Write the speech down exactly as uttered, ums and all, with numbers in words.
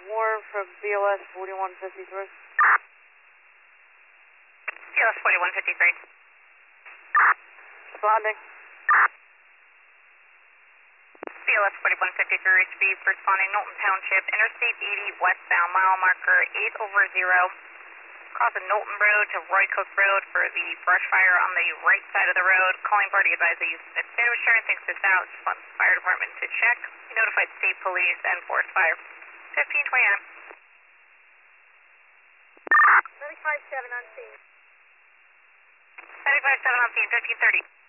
Warren from B L S forty-one fifty-three. B L S forty-one fifty-three. Responding. B L S forty-one fifty-three, speed responding Knowlton Township, Interstate eighty westbound, mile marker eight over zero. Crossing Knowlton Road to Roy Cook Road for the brush fire on the right side of the road. Calling party advised that you submit photo sharing. Thanks to out. Just want the fire department to check. We notified state police and forest fire. fifteen twenty-nine. ninety-five seven on scene. ninety-five seven on scene, fifteen thirty.